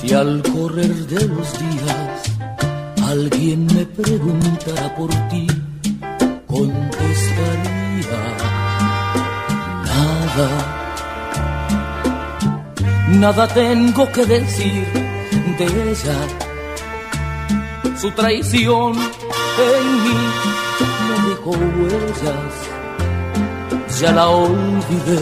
Si al correr de los días alguien me preguntara por ti, contestaría nada. Nada tengo que decir de ella. Su traición en mí no dejó huellas, ya la olvidé.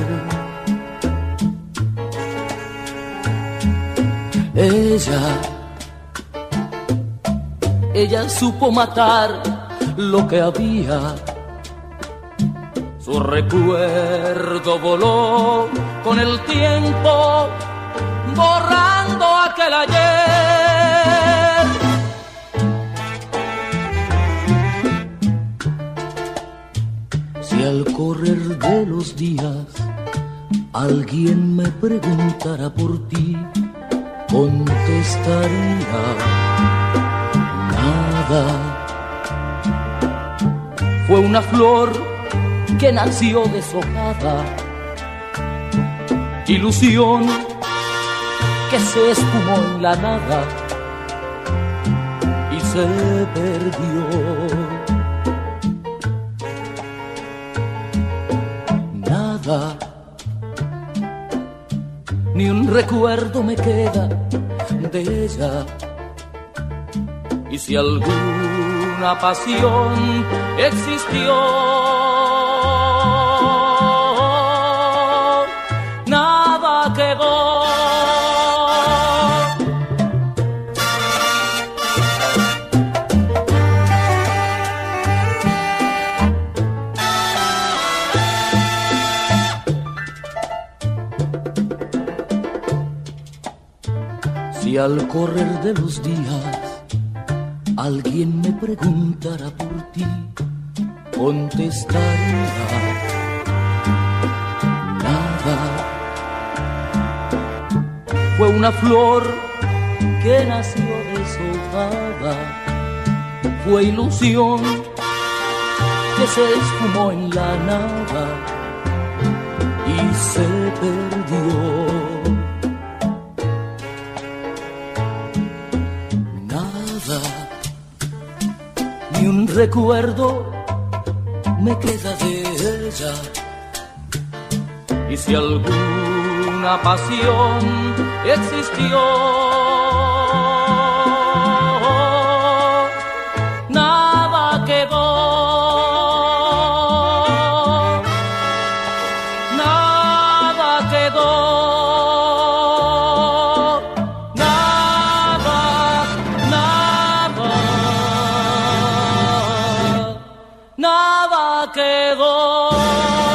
Ella supo matar lo que había. Su recuerdo voló con el tiempo, borrando aquel ayer. Si al correr de los días alguien me preguntara por ti, contestaría nada. Fue una flor que nació deshojada, ilusión que se esfumó en la nada y se perdió. Nada, ni un recuerdo me queda de ella. Y si alguna pasión existió, nada quedó. Si al correr de los días alguien me preguntara por ti, contestaría nada. Fue una flor que nació deshojada, fue ilusión que se esfumó en la nada y se perdió. Ni un recuerdo me queda de ella. Y si alguna pasión existió, nada quedó. Nada quedó. Nada quedó.